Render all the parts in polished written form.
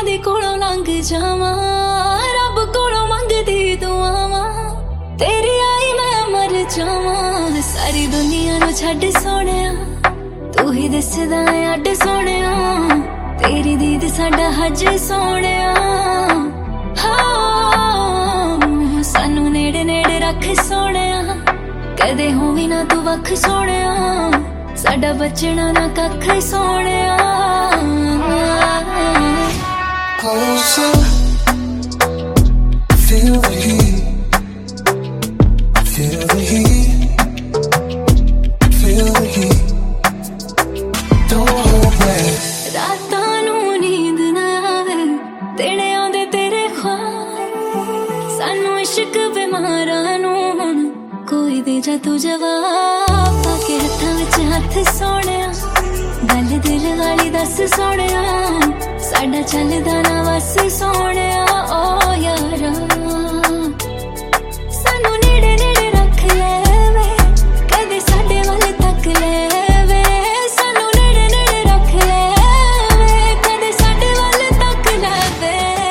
ਦੀ ਕੋਲੋਂ ਲੰਘ ਜਾਵਾਂ, ਰੱਬ ਕੋਲੋਂ ਮੰਗਦੀ ਦੁਆਵਾਂ, ਤੇਰੀ ਆਈ ਮੈਂ ਮਰ ਜਾਵਾਂ। ਸਾਰੀ ਦੁਨੀਆ ਨੂੰ ਛੱਡ ਸੋਹਣਿਆ, ਤੂੰ ਹੀ ਦਿਸਦਾ ਅੱਡ ਸੋਹਣਿਆ, ਤੇਰੀ ਦੀਦ ਸਾਡਾ ਹੱਜ ਸੋਹਣਿਆ। ਹਾਂ ਸਾਨੂੰ ਨੇੜੇ ਨੇੜੇ ਰੱਖ ਸੋਹਣਿਆ, ਕਦੇ ਹੋਵੀ ਨਾ ਤੂੰ ਵੱਖ ਸੋਹਣਿਆ, ਸਾਡਾ ਬਚਣਾ ਨਾ ਕੱਖ ਸੋਹਣਿਆ। Closer, feel the heat, feel the heat, feel the heat, don't hold back। ਰਾਤਾਂ ਨੂੰ ਨੀਂਦ ਨਾ ਆਵੇ, ਤੇਰੇ ਆਉਂਦੇ ਤੇਰੇ ਖ਼ਵਾਬ, ਸਾਨੂੰ ਇਸ਼ਕ ਬਿਮਾਰਾਂ ਨੂੰ ਹੁਣ ਕੋਈ ਦੇ ਜਾ ਤੂੰ ਜਵਾਬ। ਪਾ ਕੇ ਹੱਥਾਂ ਵਿੱਚ ਹੱਥ ਸੋਹਣਿਆ, ਗੱਲ ਦਿਲ ਵਾਲੀ ਦੱਸ ਸੋਹਣਿਆ, ਸਾਡਾ ਚੱਲਦਾ ਨਾ ਵਸ ਸੋਹਣਿਆ। ਓ ਯਾਰਾ ਸਾਨੂੰ ਨੇੜੇ ਨੇੜੇ ਰੱਖ ਲੈ ਵੇ, ਕਦੇ ਸਾਡੇ ਵੱਲ ਤੱਕ ਲੈ ਵੇ, ਸਾਨੂੰ ਨੇੜੇ ਨੇੜੇ ਰੱਖ ਲੈ ਵੇ, ਕਦੇ ਸਾਡੇ ਵੱਲ ਤੱਕ ਲੈ ਵੇ।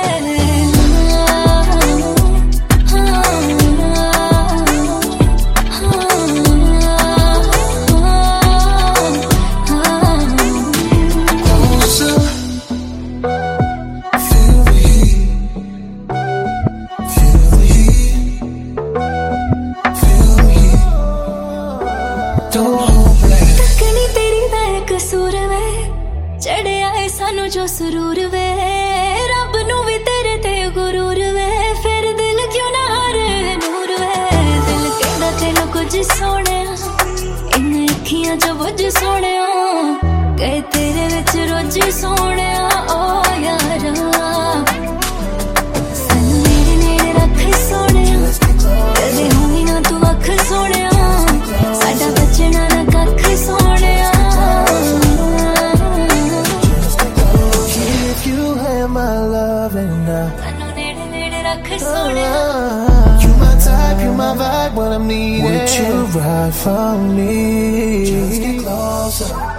ਤੱਕਣੀ ਤੇਰੀ ਦਾ ਕਸੂਰ ਵੇ, ਚੜਿਆ ਏ ਸਾਨੂੰ ਜੋ ਸਰੂਰ ਵੇ, ਰੱਬ ਨੂੰ ਵੀ ਤੇਰੇ ਤੇ ਗੁਰੂਰ ਵੇ, ਫਿਰ ਦਿਲ ਕਿਉਂ ਨਾ ਹਾਰੇ ਨੂਰ ਵੇ। ਦਿਲ ਕਹਿੰਦਾ ਤੈਨੂੰ ਕੁਝ ਸੋਹਣਿਆ, ਇਨ ਅੱਖੀਆਂ ਚ ਬੁੱਝ ਸੋਹਣਿਆ, ਕਹੇ ਤੇਰੇ ਵਿੱਚ ਰੋਜ਼ ਸੋਹਣਿਆ। ਓ ਯਾਰਾ ਸਾਨੂੰ ਨੇੜੇ ਨੇੜੇ ਰੱਖ ਸੋਹਣਿਆ, ਕਦੇ ਹੋਵੀ ਨਾ ਤੂੰ ਵੱਖ ਸੋਹਣਿਆ, ਸਾਡਾ ਬਚਣਾ ਨਾ ਕੱਖ ਸੋਹਣਿਆ। If you had my love and ਸਾਨੂੰ ਨੇੜੇ ਨੇੜੇ ਰੱਖ ਸੋਹਣਿਆ, you my type, you my vibe when I'm needed, would you ride for me? Just get closer.